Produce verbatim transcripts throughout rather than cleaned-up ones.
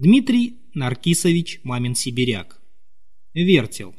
Дмитрий Наркисович Мамин-Сибиряк. Вертел.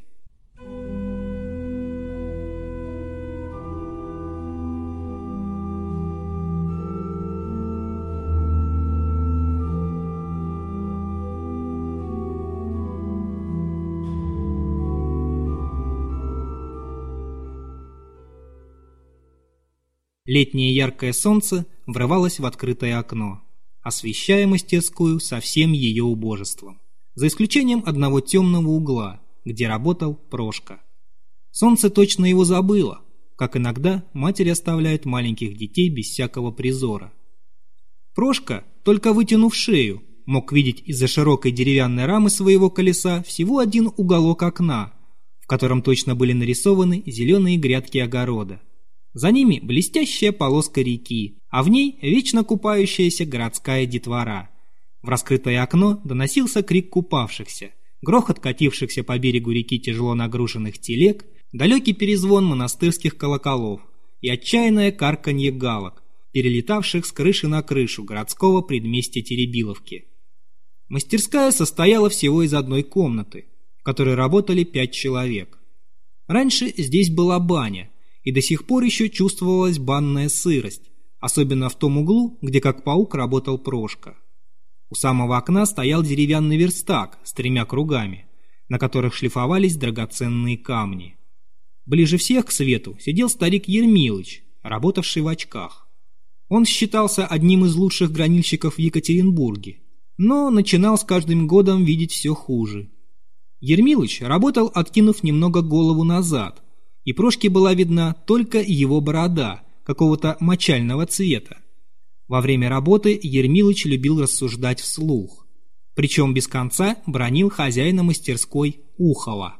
Летнее яркое солнце врывалось в открытое окно, освещая мастерскую со всем ее убожеством, за исключением одного темного угла, где работал Прошка. Солнце точно его забыло, как иногда матери оставляют маленьких детей без всякого призора. Прошка, только вытянув шею, мог видеть из-за широкой деревянной рамы своего колеса всего один уголок окна, в котором точно были нарисованы зеленые грядки огорода. За ними блестящая полоска реки, а в ней вечно купающаяся городская детвора. В раскрытое окно доносился крик купавшихся, грохот катившихся по берегу реки тяжело нагруженных телег, далекий перезвон монастырских колоколов и отчаянное карканье галок, перелетавших с крыши на крышу городского предместья Теребиловки. Мастерская состояла всего из одной комнаты, в которой работали пять человек. Раньше здесь была баня, и до сих пор еще чувствовалась банная сырость, особенно в том углу, где как паук работал Прошка. У самого окна стоял деревянный верстак с тремя кругами, на которых шлифовались драгоценные камни. Ближе всех к свету сидел старик Ермилыч, работавший в очках. Он считался одним из лучших гранильщиков в Екатеринбурге, но начинал с каждым годом видеть все хуже. Ермилыч работал, откинув немного голову назад, и Прошке была видна только его борода, какого-то мочального цвета. Во время работы Ермилыч любил рассуждать вслух, причем без конца бранил хозяина мастерской Ухова.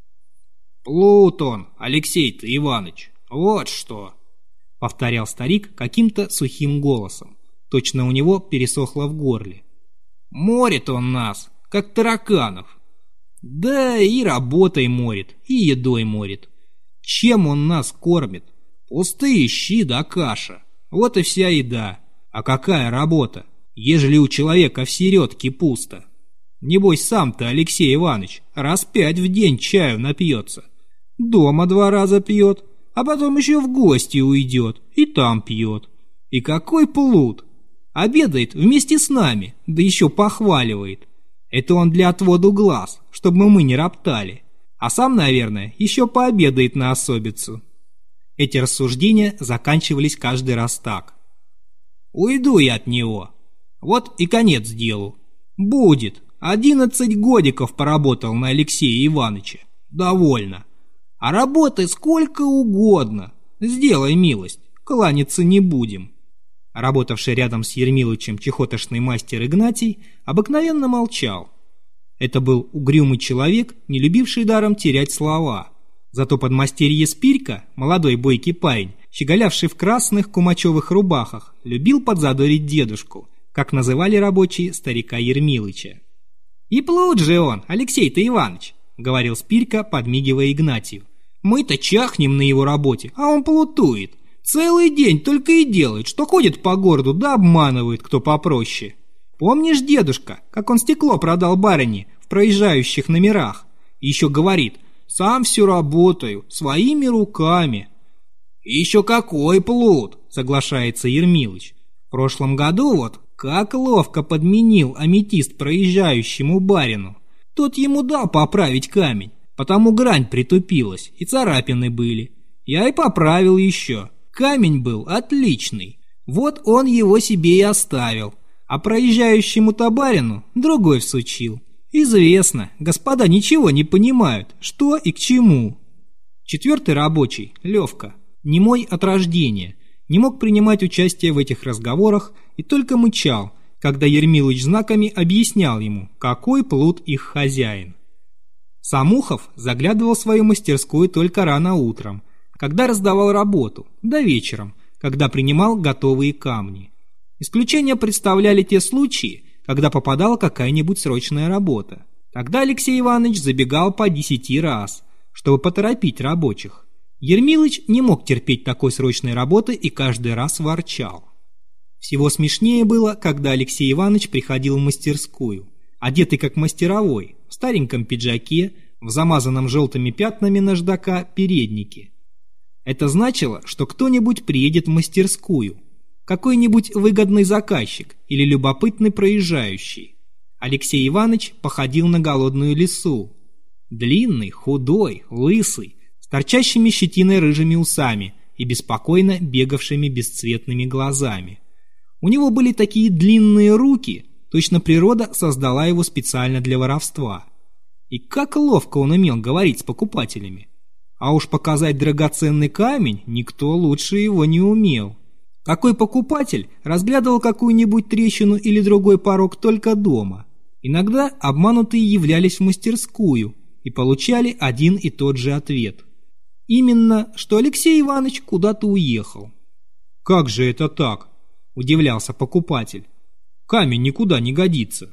«Плут он, Алексей-то Иваныч, вот что!» — повторял старик каким-то сухим голосом, точно у него пересохло в горле. «Морит он нас, как тараканов. Да и работой морит, и едой морит. Чем он нас кормит? Пустые щи да каша. Вот и вся еда. А какая работа, ежели у человека в середке пусто? Небось сам-то Алексей Иваныч раз пять в день чаю напьется. Дома два раза пьет, а потом еще в гости уйдет и там пьет. И какой плут! Обедает вместе с нами, да еще похваливает. Это он для отводу глаз, чтобы мы не роптали. А сам, наверное, еще пообедает на особицу». Эти рассуждения заканчивались каждый раз так. «Уйду я от него. Вот и конец делу. Будет. Одиннадцать годиков поработал на Алексея Иваныча. Довольно. А работы сколько угодно. Сделай милость, кланяться не будем». Работавший рядом с Ермилычем чехотошный мастер Игнатий обыкновенно молчал. Это был угрюмый человек, не любивший даром терять слова. Зато подмастерье Спирька, молодой бойкий парень, щеголявший в красных кумачевых рубахах, любил подзадорить дедушку, как называли рабочие старика Ермилыча. «И плут же он, Алексей-то Иваныч», — говорил Спирька, подмигивая Игнатию. «Мы-то чахнем на его работе, а он плутует. Целый день только и делает, что ходит по городу да обманывает, кто попроще. Помнишь, дедушка, как он стекло продал барыне в проезжающих номерах? И еще говорит: сам все работаю, своими руками». «Еще какой плут!» — соглашается Ермилыч. «В прошлом году вот как ловко подменил аметист проезжающему барину. Тот ему дал поправить камень, потому грань притупилась и царапины были. Я и поправил еще. Камень был отличный. Вот он его себе и оставил. А проезжающему-то барину другой всучил. Известно, господа ничего не понимают, что и к чему». Четвертый рабочий, Левка, немой от рождения, не мог принимать участие в этих разговорах и только мычал, когда Ермилыч знаками объяснял ему, какой плут их хозяин. Самухов заглядывал в свою мастерскую только рано утром, когда раздавал работу, да вечером, когда принимал готовые камни. Исключение представляли те случаи, когда попадала какая-нибудь срочная работа. Тогда Алексей Иванович забегал по десяти раз, чтобы поторопить рабочих. Ермилыч не мог терпеть такой срочной работы и каждый раз ворчал. Всего смешнее было, когда Алексей Иванович приходил в мастерскую, одетый как мастеровой, в стареньком пиджаке, в замазанном желтыми пятнами наждака переднике. Это значило, что кто-нибудь приедет в мастерскую, какой-нибудь выгодный заказчик или любопытный проезжающий. Алексей Иванович походил на голодную лису. Длинный, худой, лысый, с торчащими щетиной рыжими усами и беспокойно бегавшими бесцветными глазами. У него были такие длинные руки, точно природа создала его специально для воровства. И как ловко он умел говорить с покупателями. А уж показать драгоценный камень никто лучше его не умел. Какой покупатель разглядывал какую-нибудь трещину или другой порог только дома. Иногда обманутые являлись в мастерскую и получали один и тот же ответ. Именно, что Алексей Иванович куда-то уехал. «Как же это так?» – удивлялся покупатель. «Камень никуда не годится».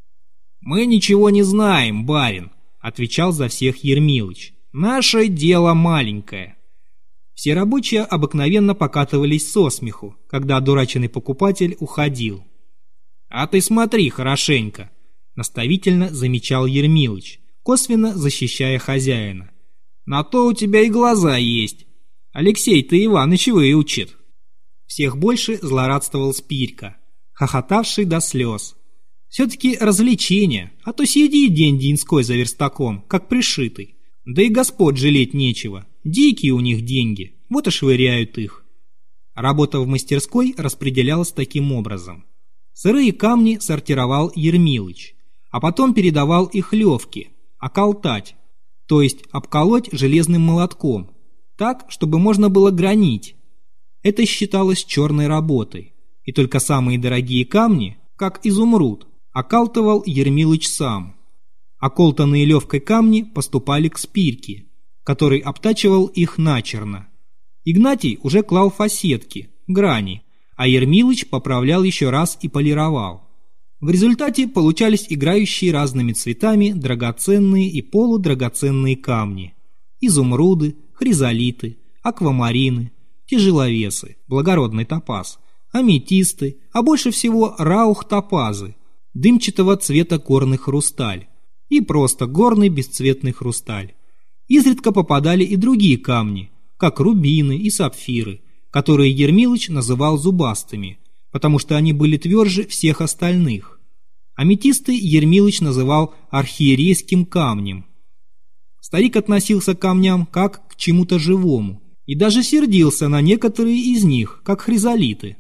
«Мы ничего не знаем, барин», – отвечал за всех Ермилыч. «Наше дело маленькое». Все рабочие обыкновенно покатывались со смеху, когда одураченный покупатель уходил. «А ты смотри хорошенько», – наставительно замечал Ермилыч, косвенно защищая хозяина. «На то у тебя и глаза есть. Алексей-то Иваныч выучит». Всех больше злорадствовал Спирька, хохотавший до слез. Все-таки развлечение, а то сидит день-деньской за верстаком, как пришитый. Да и господ жалеть нечего, дикие у них деньги, вот и швыряют их. Работа в мастерской распределялась таким образом. Сырые камни сортировал Ермилыч, а потом передавал их Левке, околтать, то есть обколоть железным молотком, так, чтобы можно было гранить. Это считалось черной работой, и только самые дорогие камни, как изумруд, окалтывал Ермилыч сам. Околтанные Левкой камни поступали к Спирьке, который обтачивал их начерно. Игнатий уже клал фасетки, грани, а Ермилыч поправлял еще раз и полировал. В результате получались играющие разными цветами драгоценные и полудрагоценные камни: изумруды, хризолиты, аквамарины, тяжеловесы, благородный топаз, аметисты, а больше всего раух-топазы, дымчатого цвета горный хрусталь и просто горный бесцветный хрусталь. Изредка попадали и другие камни, как рубины и сапфиры, которые Ермилыч называл зубастыми, потому что они были тверже всех остальных. Аметисты Ермилыч называл архиерейским камнем. Старик относился к камням как к чему-то живому и даже сердился на некоторые из них, как хризолиты.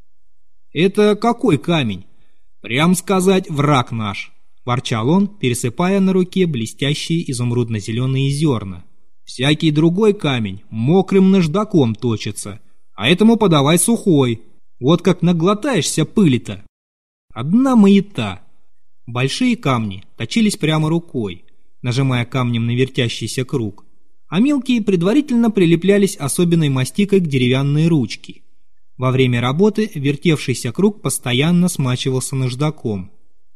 «Это какой камень? Прям сказать, враг наш», – ворчал он, пересыпая на руке блестящие изумрудно-зеленые зерна. «Всякий другой камень мокрым наждаком точится, а этому подавай сухой. Вот как наглотаешься пыли-то». Одна маята. Большие камни точились прямо рукой, нажимая камнем на вертящийся круг, а мелкие предварительно прилеплялись особенной мастикой к деревянной ручке. Во время работы вертевшийся круг постоянно смачивался наждаком.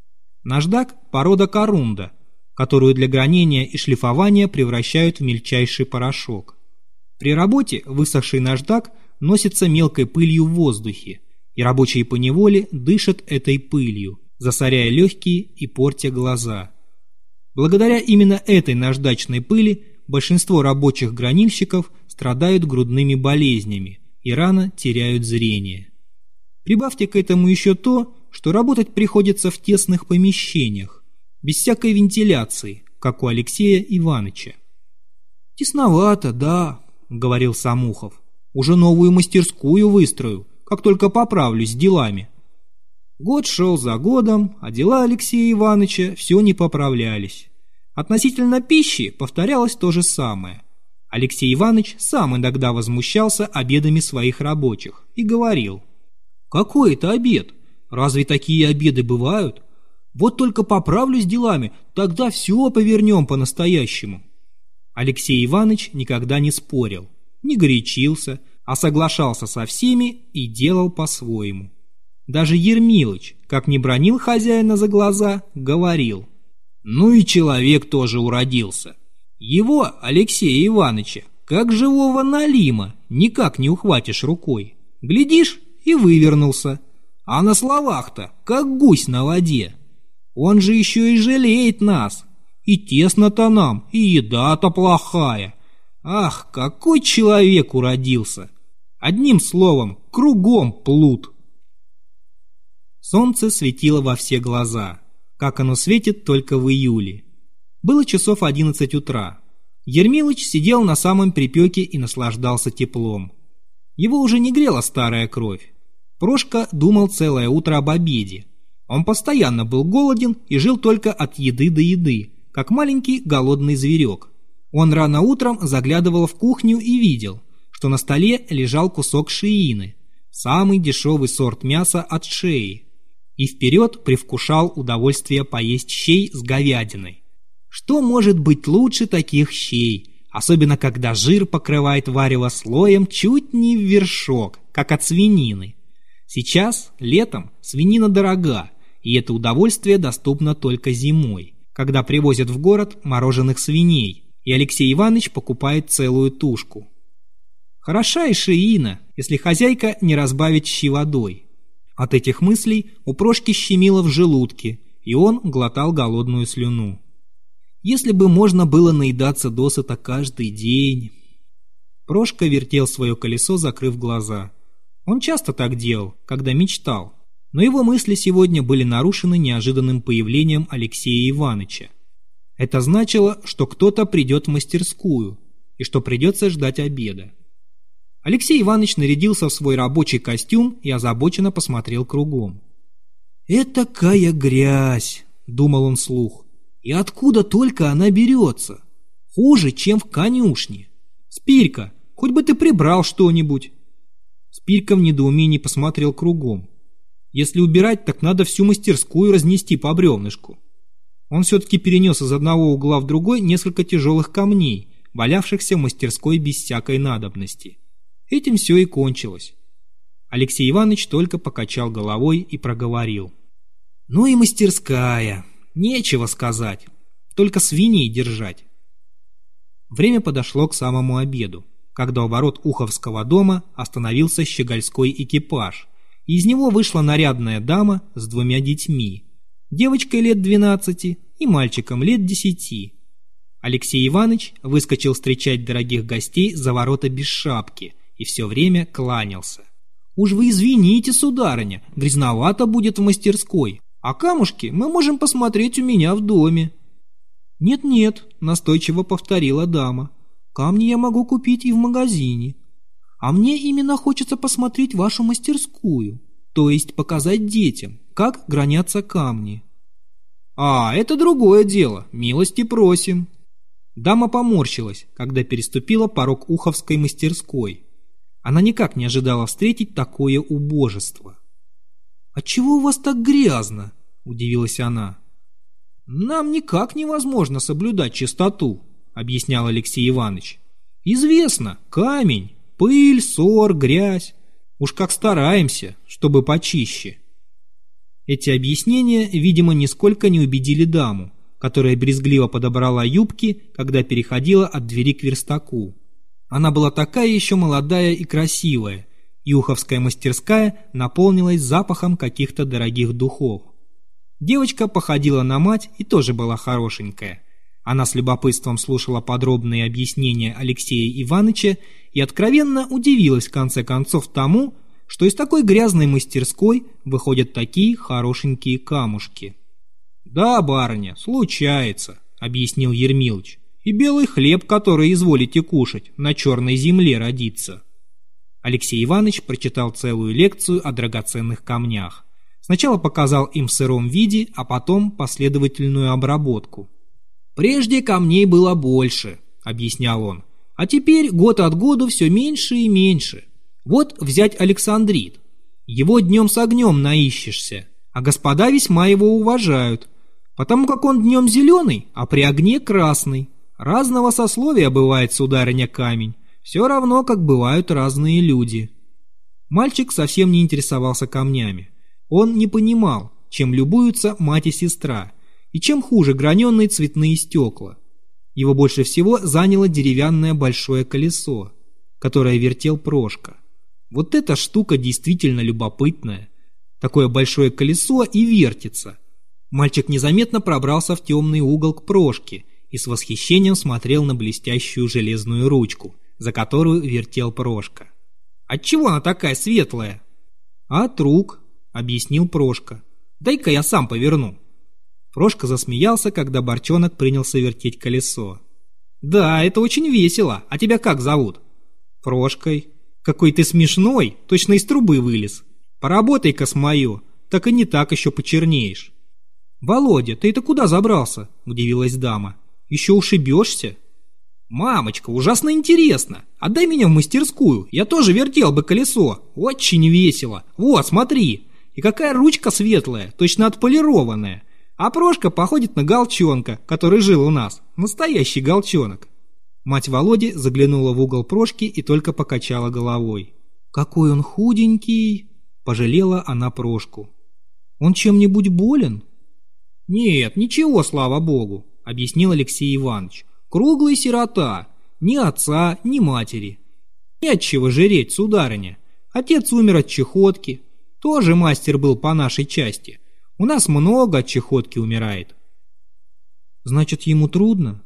Наждак – порода корунда, которую для гранения и шлифования превращают в мельчайший порошок. При работе высохший наждак носится мелкой пылью в воздухе, и рабочие поневоле дышат этой пылью, засоряя легкие и портя глаза. Благодаря именно этой наждачной пыли большинство рабочих гранильщиков страдают грудными болезнями и рано теряют зрение. Прибавьте к этому еще то, что работать приходится в тесных помещениях, без всякой вентиляции, как у Алексея Ивановича. «Тесновато, да», — говорил Самухов. «Уже новую мастерскую выстрою, как только поправлюсь с делами». Год шел за годом, а дела Алексея Ивановича все не поправлялись. Относительно пищи повторялось то же самое. Алексей Иванович сам иногда возмущался обедами своих рабочих и говорил: «Какой это обед? Разве такие обеды бывают? Вот только поправлюсь делами, тогда все повернем по-настоящему». Алексей Иванович никогда не спорил, не горячился, а соглашался со всеми и делал по-своему. Даже Ермилыч, как не бранил хозяина за глаза, говорил: «Ну и человек тоже уродился. Его, Алексея Ивановича, как живого налима, никак не ухватишь рукой. Глядишь, и вывернулся. А на словах-то, как гусь на воде. Он же еще и жалеет нас. И тесно-то нам, и еда-то плохая. Ах, какой человек уродился! Одним словом, кругом плут. Солнце светило во все глаза, как оно светит только в июле. Было часов одиннадцать утра. Ермилыч сидел на самом припеке и наслаждался теплом. Его уже не грела старая кровь. Прошка думал целое утро об обеде. Он постоянно был голоден и жил только от еды до еды, как маленький голодный зверек. Он рано утром заглядывал в кухню и видел, что на столе лежал кусок шеины, самый дешевый сорт мяса от шеи, и вперед привкушал удовольствие поесть щей с говядиной. Что может быть лучше таких щей, особенно когда жир покрывает варево слоем чуть не в вершок, как от свинины? Сейчас, летом, свинина дорога, и это удовольствие доступно только зимой, когда привозят в город мороженых свиней, и Алексей Иванович покупает целую тушку. Хороша и шеина, если хозяйка не разбавит щи водой. От этих мыслей у Прошки щемило в желудке, и он глотал голодную слюну. Если бы можно было наедаться досыта каждый день... Прошка вертел свое колесо, закрыв глаза. Он часто так делал, когда мечтал, но его мысли сегодня были нарушены неожиданным появлением Алексея Ивановича. Это значило, что кто-то придет в мастерскую, и что придется ждать обеда. Алексей Иванович нарядился в свой рабочий костюм и озабоченно посмотрел кругом. «Этакая грязь!» — думал он вслух. «И откуда только она берется? Хуже, чем в конюшне. Спирька, хоть бы ты прибрал что-нибудь!» Спирька в недоумении посмотрел кругом. Если убирать, так надо всю мастерскую разнести по бревнышку. Он все-таки перенес из одного угла в другой несколько тяжелых камней, валявшихся в мастерской без всякой надобности. Этим все и кончилось. Алексей Иванович только покачал головой и проговорил. «Ну и мастерская, нечего сказать, только свиней держать». Время подошло к самому обеду, когда у ворот Уховского дома остановился щегольской экипаж, и из него вышла нарядная дама с двумя детьми, девочкой лет двенадцати и мальчиком лет десяти. Алексей Иванович выскочил встречать дорогих гостей за ворота без шапки и все время кланялся. «Уж вы извините, сударыня, грязновато будет в мастерской, а камушки мы можем посмотреть у меня в доме». «Нет-нет», — настойчиво повторила дама, — «камни я могу купить и в магазине. А мне именно хочется посмотреть вашу мастерскую, то есть показать детям, как гранятся камни». «А, это другое дело, милости просим». Дама поморщилась, когда переступила порог Уховской мастерской. Она никак не ожидала встретить такое убожество. «Отчего у вас так грязно?» – удивилась она. «Нам никак невозможно соблюдать чистоту», – объяснял Алексей Иванович. «Известно, камень, пыль, ссор, грязь. Уж как стараемся, чтобы почище». Эти объяснения, видимо, нисколько не убедили даму, которая брезгливо подобрала юбки, когда переходила от двери к верстаку. Она была такая еще молодая и красивая, и Уховская мастерская наполнилась запахом каких-то дорогих духов. Девочка походила на мать и тоже была хорошенькая. Она с любопытством слушала подробные объяснения Алексея Ивановича и откровенно удивилась в конце концов тому, что из такой грязной мастерской выходят такие хорошенькие камушки. «Да, барыня, случается», — объяснил Ермилыч. «И белый хлеб, который изволите кушать, на черной земле родится». Алексей Иванович прочитал целую лекцию о драгоценных камнях. Сначала показал им в сыром виде, а потом последовательную обработку. «Прежде камней было больше», — объяснял он, «а теперь год от года все меньше и меньше. Вот взять Александрит. Его днем с огнем наищешься, а господа весьма его уважают, потому как он днем зеленый, а при огне красный. Разного сословия бывает, сударыня, камень, все равно, как бывают разные люди». Мальчик совсем не интересовался камнями. Он не понимал, чем любуются мать и сестра, и чем хуже граненые цветные стекла. Его больше всего заняло деревянное большое колесо, которое вертел Прошка. Вот эта штука действительно любопытная. Такое большое колесо и вертится. Мальчик незаметно пробрался в темный угол к Прошке и с восхищением смотрел на блестящую железную ручку, за которую вертел Прошка. «Отчего она такая светлая?» «От рук», — объяснил Прошка. «Дай-ка я сам поверну». Прошка засмеялся, когда Борчонок принялся вертеть колесо. «Да, это очень весело. А тебя как зовут?» «Прошкой». «Какой ты смешной, точно из трубы вылез. Поработай-ка с мою, так и не так еще почернеешь». «Володя, ты это куда забрался?» – удивилась дама. «Еще ушибешься?» «Мамочка, ужасно интересно. Отдай меня в мастерскую, я тоже вертел бы колесо. Очень весело. Вот, смотри. И какая ручка светлая, точно отполированная. А Прошка походит на Голчонка, который жил у нас. Настоящий Голчонок». Мать Володи заглянула в угол Прошки и только покачала головой. «Какой он худенький!» – пожалела она Прошку. «Он чем-нибудь болен?» «Нет, ничего, слава богу», — объяснил Алексей Иванович. «Круглый сирота, ни отца, ни матери. Не от чего жреть, сударыня. Отец умер от чехотки. Тоже мастер был по нашей части. У нас много от чехотки умирает». «Значит, ему трудно?»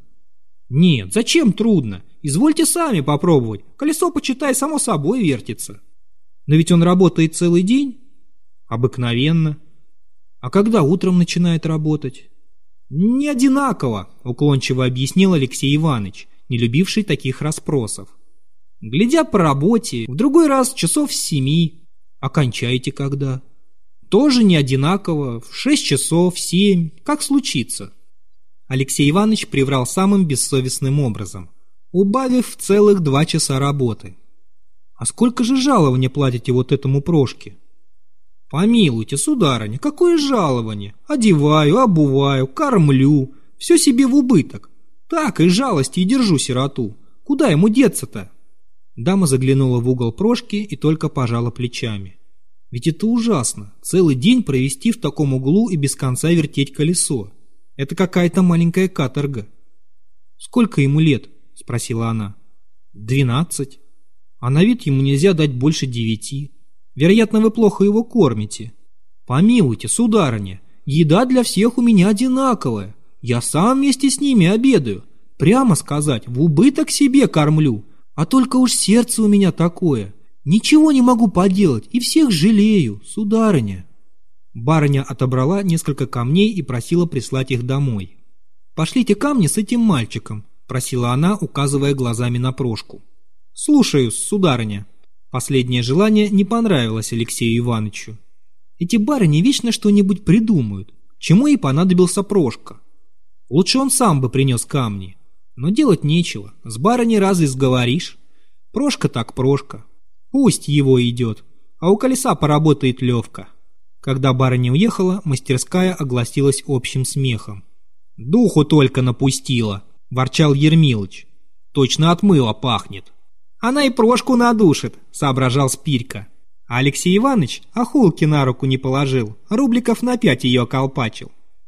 «Нет, зачем трудно? Извольте сами попробовать. Колесо, почитай, само собой вертится». «Но ведь он работает целый день?» «Обыкновенно». «А когда утром начинает работать?» «Не одинаково», — уклончиво объяснил Алексей Иванович, не любивший таких расспросов. «Глядя по работе, в другой раз часов с семи». «А кончаете когда?» «Тоже не одинаково, в шесть часов, в семь, как случится». Алексей Иванович приврал самым бессовестным образом, убавив в целых два часа работы. «А сколько же жалования платите вот этому Прошке?» «Помилуйте, сударыня, какое жалование? Одеваю, обуваю, кормлю, все себе в убыток. Так, из жалости и держу сироту. Куда ему деться-то?» Дама заглянула в угол Прошки и только пожала плечами. «Ведь это ужасно, целый день провести в таком углу и без конца вертеть колесо. Это какая-то маленькая каторга». «Сколько ему лет?» – спросила она. «Двенадцать. А на вид ему нельзя дать больше девяти. Вероятно, вы плохо его кормите». «Помилуйте, сударыня, еда для всех у меня одинаковая. Я сам вместе с ними обедаю. Прямо сказать, в убыток себе кормлю. А только уж сердце у меня такое. Ничего не могу поделать и всех жалею, сударыня». Барыня отобрала несколько камней и просила прислать их домой. «Пошлите камни с этим мальчиком», — просила она, указывая глазами на Прошку. «Слушаюсь, сударыня». Последнее желание не понравилось Алексею Ивановичу. Эти барыни вечно что-нибудь придумают, чему и понадобился Прошка. Лучше он сам бы принес камни. Но делать нечего, с барыней разве сговоришь? Прошка так Прошка. Пусть его идет, а у колеса поработает Левка. Когда барыня уехала, мастерская огласилась общим смехом. «Духу только напустила», – ворчал Ермилыч. «Точно от мыла пахнет». «Она и Прошку надушит», – соображал Спирька. А Алексей Иванович охулки на руку не положил, рубликов на пять ее околпачил.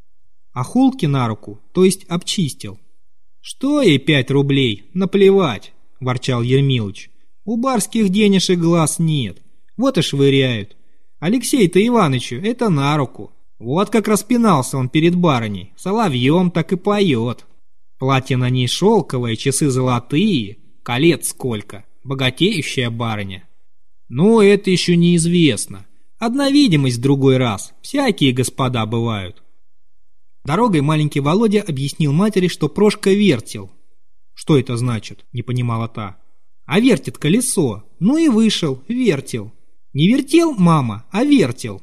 Охулки на руку, то есть обчистил. «Что ей пять рублей? Наплевать», – ворчал Ермилыч. «У барских денежек глаз нет, вот и швыряют. Алексей-то Иванычу это на руку. Вот как распинался он перед барыней, соловьем так и поет. Платье на ней шелковое, часы золотые, колец сколько, богатеющая барыня». «Ну, это еще неизвестно. Одна видимость в другой раз, всякие господа бывают». Дорогой маленький Володя объяснил матери, что Прошка вертел. «Что это значит?» – не понимала та. «А вертит колесо. Ну и вышел, вертел. Не вертел, мама, а вертел».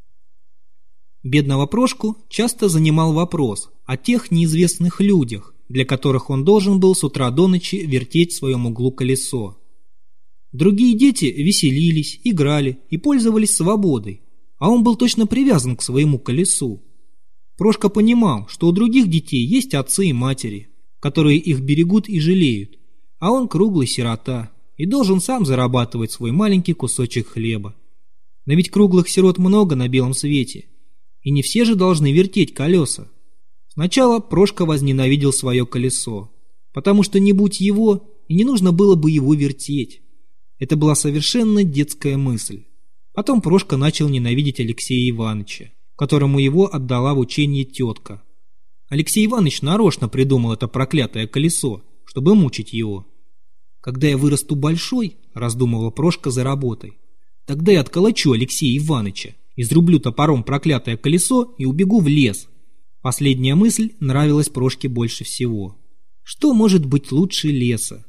Бедного Прошку часто занимал вопрос о тех неизвестных людях, для которых он должен был с утра до ночи вертеть в своем углу колесо. Другие дети веселились, играли и пользовались свободой, а он был точно привязан к своему колесу. Прошка понимал, что у других детей есть отцы и матери, которые их берегут и жалеют, а он круглый сирота и должен сам зарабатывать свой маленький кусочек хлеба. Но ведь круглых сирот много на белом свете, и не все же должны вертеть колеса. Сначала Прошка возненавидел свое колесо, потому что не будь его, и не нужно было бы его вертеть. Это была совершенно детская мысль. Потом Прошка начал ненавидеть Алексея Ивановича, которому его отдала в учение тетка. Алексей Иванович нарочно придумал это проклятое колесо, чтобы мучить его. «Когда я вырасту большой, — раздумывал Прошка за работой, — тогда я отколочу Алексея Ивановича, изрублю топором проклятое колесо и убегу в лес». Последняя мысль нравилась Прошке больше всего. Что может быть лучше леса?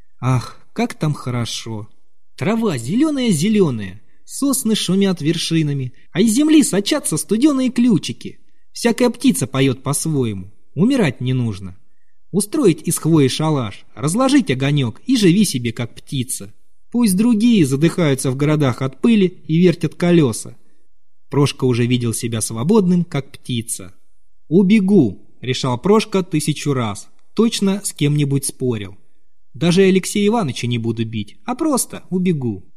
Ах, как там хорошо! Трава зеленая-зеленая, сосны шумят вершинами, а из земли сочатся студеные ключики. Всякая птица поет по-своему, умирать не нужно. Устроить из хвои шалаш, разложить огонек и живи себе как птица. Пусть другие задыхаются в городах от пыли и вертят колеса. Прошка уже видел себя свободным, как птица. «Убегу», — решал Прошка тысячу раз, точно с кем-нибудь спорил. «Даже Алексея Ивановича не буду бить, а просто убегу».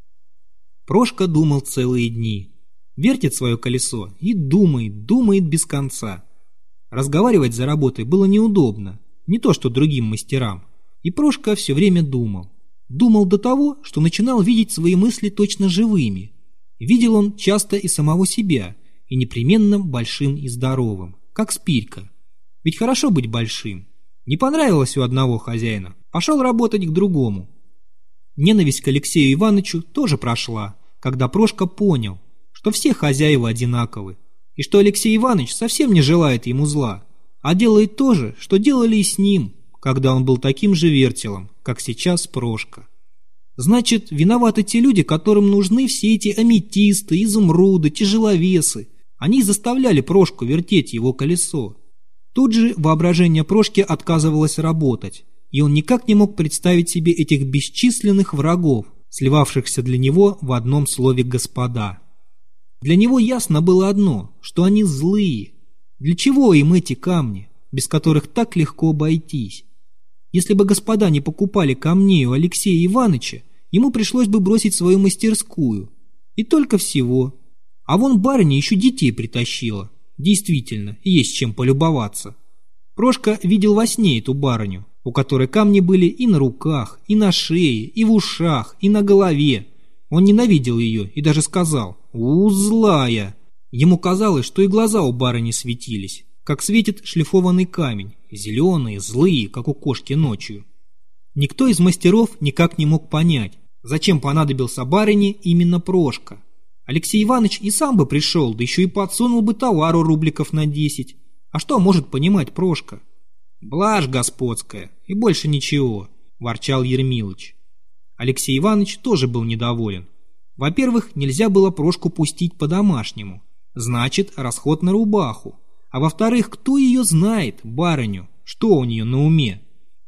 Прошка думал целые дни. Вертит свое колесо и думает, думает без конца. Разговаривать за работой было неудобно, не то что другим мастерам. И Прошка все время думал. Думал до того, что начинал видеть свои мысли точно живыми. Видел он часто и самого себя, и непременно большим и здоровым, как Спирька. Ведь хорошо быть большим. Не понравилось у одного хозяина, пошел работать к другому. Ненависть к Алексею Ивановичу тоже прошла, когда Прошка понял, что все хозяева одинаковы, и что Алексей Иванович совсем не желает ему зла, а делает то же, что делали и с ним, когда он был таким же вертелом, как сейчас Прошка. Значит, виноваты те люди, которым нужны все эти аметисты, изумруды, тяжеловесы. Они заставляли Прошку вертеть его колесо. Тут же воображение Прошки отказывалось работать, и он никак не мог представить себе этих бесчисленных врагов, сливавшихся для него в одном слове «господа». Для него ясно было одно, что они злые. Для чего им эти камни, без которых так легко обойтись? Если бы господа не покупали камней у Алексея Ивановича, ему пришлось бы бросить свою мастерскую. И только всего. А вон барыня еще детей притащила. Действительно, есть чем полюбоваться. Прошка видел во сне эту барыню, у которой камни были и на руках, и на шее, и в ушах, и на голове. Он ненавидел ее и даже сказал: «У, злая!» Ему казалось, что и глаза у барыни светились, как светит шлифованный камень, зеленые, злые, как у кошки ночью. Никто из мастеров никак не мог понять, зачем понадобился барыне именно Прошка. Алексей Иванович и сам бы пришел, да еще и подсунул бы товару рубликов на десять. А что может понимать Прошка? «Блажь господская, и больше ничего», – ворчал Ермилыч. Алексей Иванович тоже был недоволен. Во-первых, нельзя было Прошку пустить по-домашнему. Значит, расход на рубаху. А во-вторых, кто ее знает, барыню, что у нее на уме?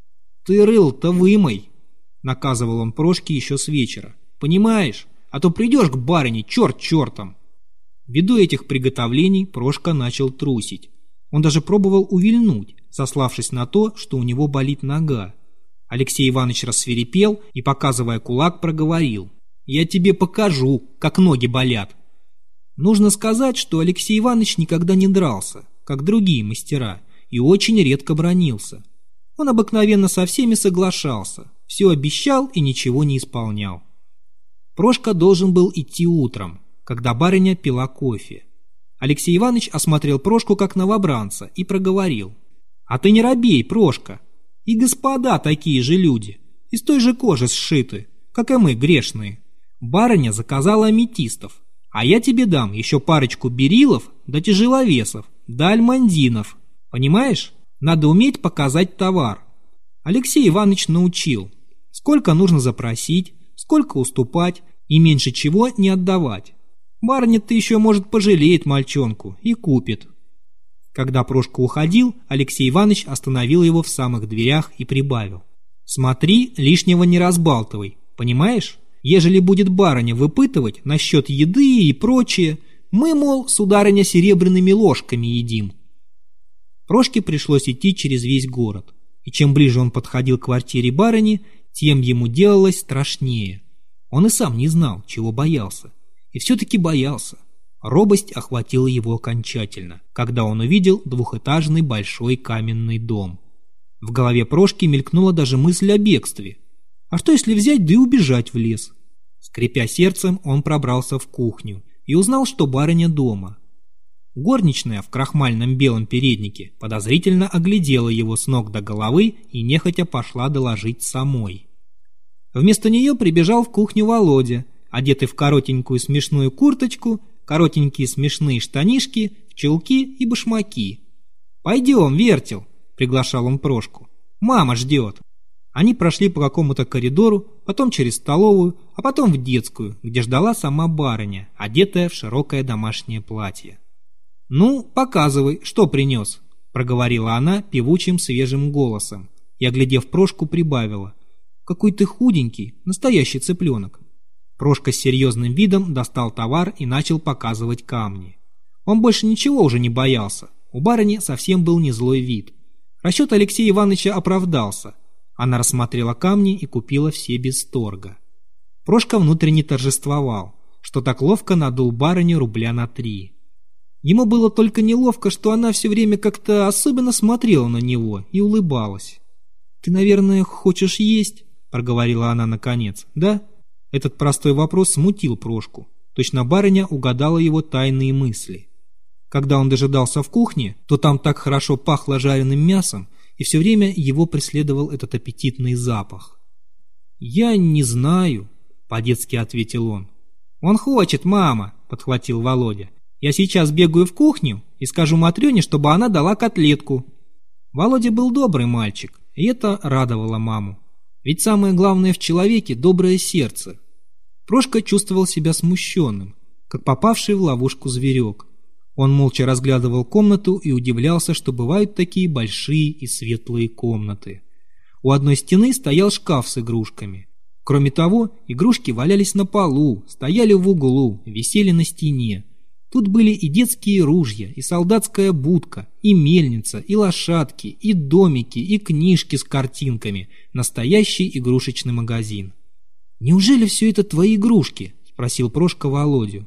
«Ты рыл-то вымой», — наказывал он Прошке еще с вечера. «Понимаешь? А то придешь к барыне, черт чертом». Ввиду этих приготовлений Прошка начал трусить. Он даже пробовал увильнуть, сославшись на то, что у него болит нога. Алексей Иванович рассвирепел и, показывая кулак, проговорил: «Я тебе покажу, как ноги болят». Нужно сказать, что Алексей Иванович никогда не дрался, как другие мастера, и очень редко бранился. Он обыкновенно со всеми соглашался, все обещал и ничего не исполнял. Прошка должен был идти утром, когда барыня пила кофе. Алексей Иванович осмотрел Прошку как новобранца и проговорил: «А ты не робей, Прошка. И господа такие же люди, из той же кожи сшиты, как и мы, грешные. Барыня заказала аметистов, а я тебе дам еще парочку берилов да тяжеловесов, да альмандинов. Понимаешь? Надо уметь показать товар». Алексей Иванович научил, сколько нужно запросить, сколько уступать и меньше чего не отдавать. Барыня-то еще, может, пожалеет мальчонку и купит. Когда Прошка уходил, Алексей Иванович остановил его в самых дверях и прибавил: «Смотри, лишнего не разбалтывай, понимаешь? Ежели будет барыня выпытывать насчет еды и прочее, мы, мол, сударыня, серебряными ложками едим». Прошке пришлось идти через весь город, и чем ближе он подходил к квартире барыни, тем ему делалось страшнее. Он и сам не знал, чего боялся, и все-таки боялся. Робость охватила его окончательно, когда он увидел двухэтажный большой каменный дом. В голове Прошки мелькнула даже мысль о бегстве. А что если взять да и убежать в лес? Скрипя сердцем, он пробрался в кухню и узнал, что барыня дома. Горничная в крахмальном белом переднике подозрительно оглядела его с ног до головы и нехотя пошла доложить самой. Вместо нее прибежал в кухню Володя, одетый в коротенькую смешную курточку, коротенькие смешные штанишки, в чулки и башмаки. «Пойдем, Вертел», — приглашал он Прошку. «Мама ждет». Они прошли по какому-то коридору, потом через столовую, а потом в детскую, где ждала сама барыня, одетая в широкое домашнее платье. «Ну, показывай, что принес», — проговорила она певучим свежим голосом и, оглядев Прошку, прибавила. «Какой ты худенький, настоящий цыпленок». Прошка с серьезным видом достал товар и начал показывать камни. Он больше ничего уже не боялся, у барыни совсем был не злой вид. Расчет Алексея Ивановича оправдался. Она рассмотрела камни и купила все без торга. Прошка внутренне торжествовал, что так ловко надул барыню рубля на три. Ему было только неловко, что она все время как-то особенно смотрела на него и улыбалась. «Ты, наверное, хочешь есть?» — проговорила она наконец. «Да?» Этот простой вопрос смутил Прошку. Точно барыня угадала его тайные мысли. Когда он дожидался в кухне, то там так хорошо пахло жареным мясом, и все время его преследовал этот аппетитный запах. «Я не знаю», — по-детски ответил он. «Он хочет, мама», — подхватил Володя. «Я сейчас бегаю в кухню и скажу Матрёне, чтобы она дала котлетку». Володя был добрый мальчик, и это радовало маму. Ведь самое главное в человеке — доброе сердце. Прошка чувствовал себя смущенным, как попавший в ловушку зверек. Он молча разглядывал комнату и удивлялся, что бывают такие большие и светлые комнаты. У одной стены стоял шкаф с игрушками. Кроме того, игрушки валялись на полу, стояли в углу, висели на стене. Тут были и детские ружья, и солдатская будка, и мельница, и лошадки, и домики, и книжки с картинками. Настоящий игрушечный магазин. «Неужели все это твои игрушки?» — спросил Прошка Володю.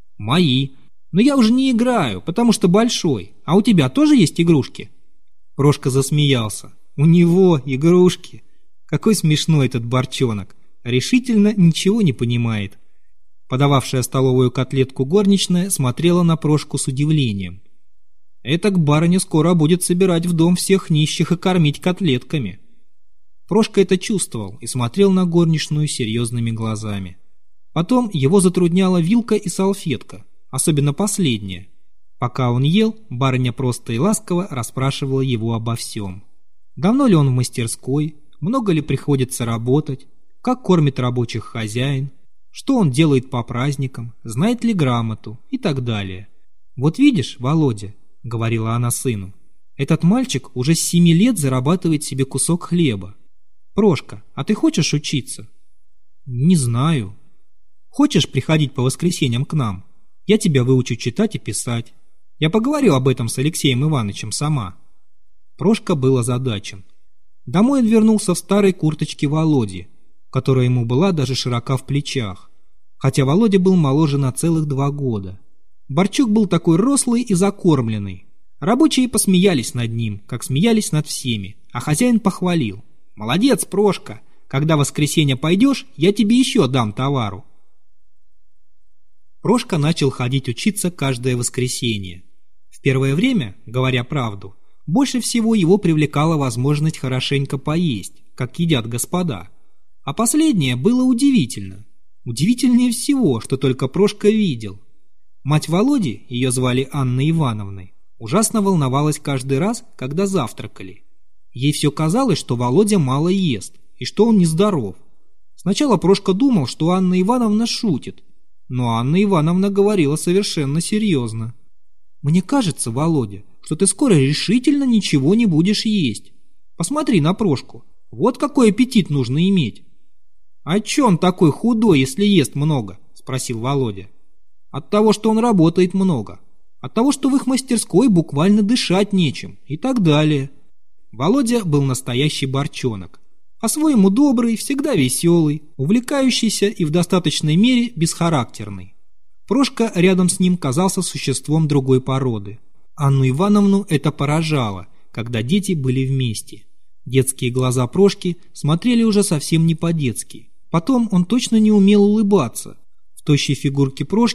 «Мои. Но я уже не играю, потому что большой. А у тебя тоже есть игрушки?» Прошка засмеялся. «У него игрушки. Какой смешной этот борчонок. Решительно ничего не понимает». Подававшая столовую котлетку горничная смотрела на Прошку с удивлением. «Этак барыня скоро будет собирать в дом всех нищих и кормить котлетками». Прошка это чувствовал и смотрел на горничную серьезными глазами. Потом его затрудняла вилка и салфетка, особенно последняя. Пока он ел, барыня просто и ласково расспрашивала его обо всем. Давно ли он в мастерской, много ли приходится работать, как кормит рабочих хозяин, что он делает по праздникам, знает ли грамоту и так далее. «Вот видишь, Володя», — говорила она сыну, — «этот мальчик уже с семи лет зарабатывает себе кусок хлеба. Прошка, а ты хочешь учиться?» «Не знаю». «Хочешь приходить по воскресеньям к нам? Я тебя выучу читать и писать. Я поговорю об этом с Алексеем Ивановичем сама». Прошка был озадачен. Домой он вернулся в старой курточке Володи, которая ему была даже широка в плечах, хотя Володя был моложе на целых два года. Борчук был такой рослый и закормленный. Рабочие посмеялись над ним, как смеялись над всеми, а хозяин похвалил. «Молодец, Прошка! Когда в воскресенье пойдешь, я тебе еще дам товару». Прошка начал ходить учиться каждое воскресенье. В первое время, говоря правду, больше всего его привлекала возможность хорошенько поесть, как едят господа. А последнее было удивительно. Удивительнее всего, что только Прошка видел. Мать Володи, ее звали Анной Ивановной, ужасно волновалась каждый раз, когда завтракали. Ей все казалось, что Володя мало ест и что он нездоров. Сначала Прошка думал, что Анна Ивановна шутит, но Анна Ивановна говорила совершенно серьезно. «Мне кажется, Володя, что ты скоро решительно ничего не будешь есть. Посмотри на Прошку, вот какой аппетит нужно иметь». «А че он такой худой, если ест много?» — спросил Володя. «От того, что он работает много, от того, что в их мастерской буквально дышать нечем и так далее». Володя был настоящий борчонок, по-своему добрый, всегда веселый, увлекающийся и в достаточной мере бесхарактерный. Прошка рядом с ним казался существом другой породы. Анну Ивановну это поражало, когда дети были вместе. Детские глаза Прошки смотрели уже совсем не по-детски. Потом он точно не умел улыбаться. В тощей фигурке Прошки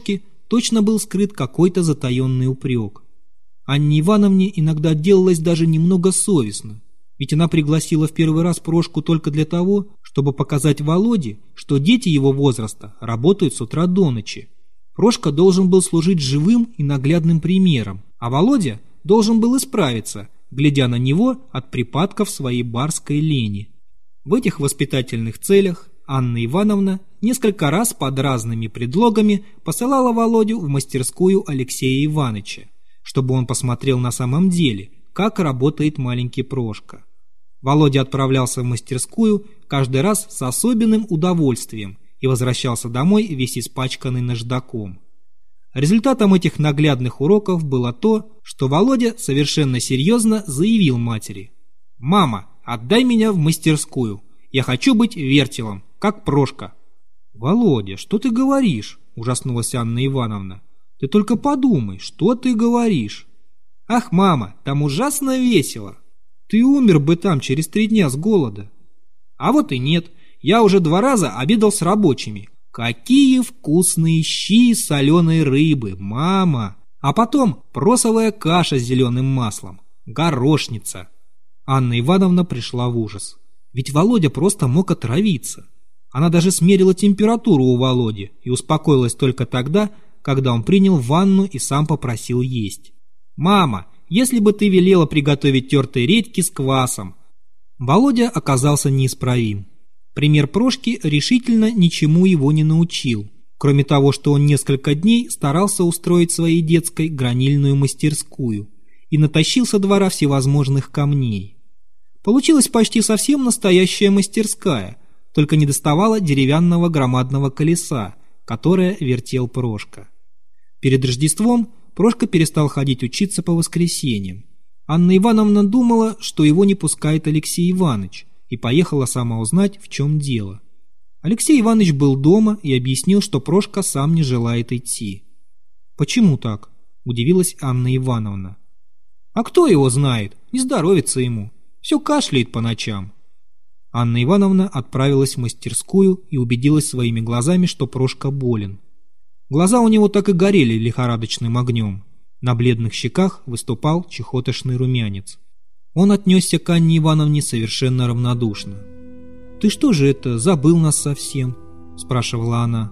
точно был скрыт какой-то затаенный упрек. Анне Ивановне иногда делалось даже немного совестно, ведь она пригласила в первый раз Прошку только для того, чтобы показать Володе, что дети его возраста работают с утра до ночи. Прошка должен был служить живым и наглядным примером, а Володя должен был исправиться, глядя на него от припадков своей барской лени. В этих воспитательных целях Анна Ивановна несколько раз под разными предлогами посылала Володю в мастерскую Алексея Иваныча, чтобы он посмотрел на самом деле, как работает маленький Прошка. Володя отправлялся в мастерскую каждый раз с особенным удовольствием и возвращался домой весь испачканный наждаком. Результатом этих наглядных уроков было то, что Володя совершенно серьезно заявил матери: «Мама, отдай меня в мастерскую, я хочу быть вертелом, как Прошка». «Володя, что ты говоришь?» – ужаснулась Анна Ивановна. «Ты только подумай, что ты говоришь?» «Ах, мама, там ужасно весело. Ты умер бы там через три дня с голода». «А вот и нет, я уже два раза обедал с рабочими. Какие вкусные щи из соленой рыбы, мама! А потом просовая каша с зеленым маслом, горошница». Анна Ивановна пришла в ужас. Ведь Володя просто мог отравиться. Она даже смерила температуру у Володи и успокоилась только тогда, когда он принял ванну и сам попросил есть. «Мама, если бы ты велела приготовить тертые редьки с квасом». Володя оказался неисправим. Пример Прошки решительно ничему его не научил, кроме того, что он несколько дней старался устроить своей детской гранильную мастерскую и натащил со двора всевозможных камней. Получилась почти совсем настоящая мастерская, только не доставало деревянного громадного колеса, которое вертел Прошка. Перед Рождеством Прошка перестал ходить учиться по воскресеньям. Анна Ивановна думала, что его не пускает Алексей Иваныч, и поехала сама узнать, в чем дело. Алексей Иваныч был дома и объяснил, что Прошка сам не желает идти. «Почему так?» – удивилась Анна Ивановна. «А кто его знает? Не здоровится ему. Все кашляет по ночам». Анна Ивановна отправилась в мастерскую и убедилась своими глазами, что Прошка болен. Глаза у него так и горели лихорадочным огнем. На бледных щеках выступал чехотошный румянец. Он отнесся к Анне Ивановне совершенно равнодушно. «Ты что же это, забыл нас совсем?» – спрашивала она.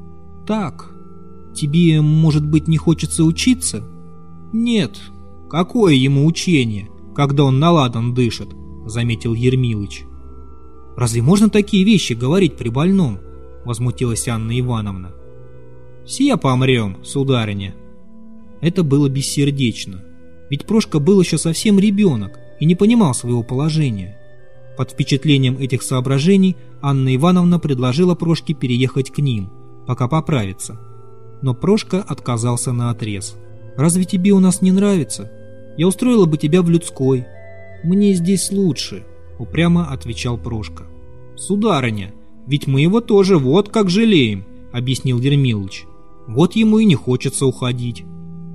«Так. Тебе, может быть, не хочется учиться?» «Нет. Какое ему учение, когда он наладан дышит?» – заметил Ермилыч. «Разве можно такие вещи говорить при больном?» – возмутилась Анна Ивановна. «Все помрем, сударыня». Это было бессердечно, ведь Прошка был еще совсем ребенок и не понимал своего положения. Под впечатлением этих соображений Анна Ивановна предложила Прошке переехать к ним, пока поправится. Но Прошка отказался наотрез. «Разве тебе у нас не нравится? Я устроила бы тебя в людской. Мне здесь лучше», — упрямо отвечал Прошка. «Сударыня, ведь мы его тоже вот как жалеем», — объяснил Ермилыч. «Вот ему и не хочется уходить».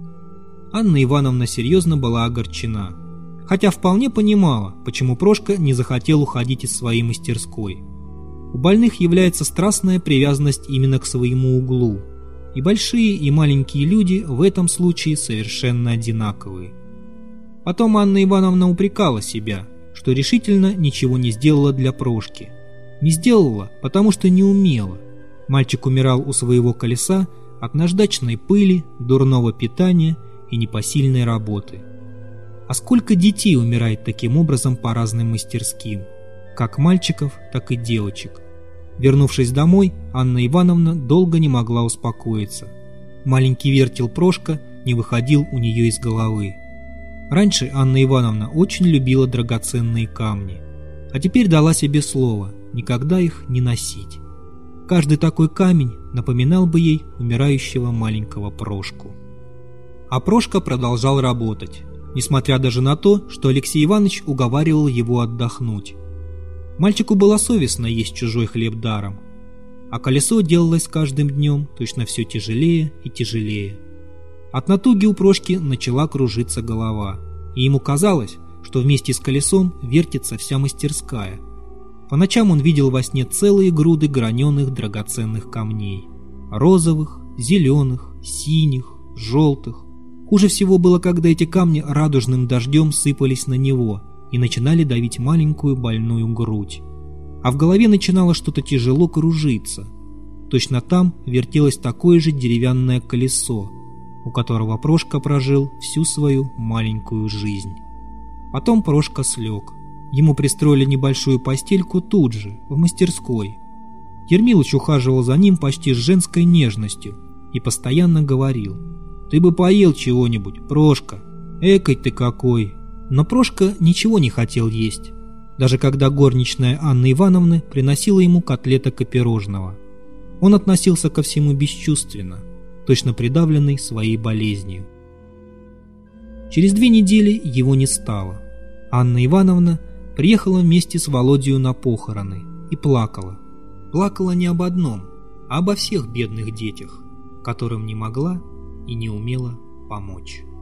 Анна Ивановна серьезно была огорчена, хотя вполне понимала, почему Прошка не захотел уходить из своей мастерской. У больных является страстная привязанность именно к своему углу, и большие и маленькие люди в этом случае совершенно одинаковые. Потом Анна Ивановна упрекала себя, что решительно ничего не сделала для Прошки. Не сделала, потому что не умела. Мальчик умирал у своего колеса от наждачной пыли, дурного питания и непосильной работы. А сколько детей умирает таким образом по разным мастерским, как мальчиков, так и девочек. Вернувшись домой, Анна Ивановна долго не могла успокоиться. Маленький вертел Прошка не выходил у нее из головы. Раньше Анна Ивановна очень любила драгоценные камни, а теперь дала себе слово никогда их не носить. Каждый такой камень напоминал бы ей умирающего маленького Прошку. А Прошка продолжал работать, несмотря даже на то, что Алексей Иванович уговаривал его отдохнуть. Мальчику было совестно есть чужой хлеб даром, а колесо делалось с каждым днем точно все тяжелее и тяжелее. От натуги у Прошки начала кружиться голова, и ему казалось, что вместе с колесом вертится вся мастерская. По ночам он видел во сне целые груды граненых драгоценных камней – розовых, зеленых, синих, желтых. Хуже всего было, когда эти камни радужным дождем сыпались на него и начинали давить маленькую больную грудь. А в голове начинало что-то тяжело кружиться. Точно там вертелось такое же деревянное колесо, у которого Прошка прожил всю свою маленькую жизнь. Потом Прошка слег. Ему пристроили небольшую постельку тут же, в мастерской. Ермилыч ухаживал за ним почти с женской нежностью и постоянно говорил: «Ты бы поел чего-нибудь, Прошка, экой ты какой!» Но Прошка ничего не хотел есть, даже когда горничная Анна Ивановна приносила ему котлеток и пирожного. Он относился ко всему бесчувственно, точно придавленный своей болезнью. Через две недели его не стало. Анна Ивановна приехала вместе с Володею на похороны и плакала. Плакала не об одном, а обо всех бедных детях, которым не могла и не умела помочь.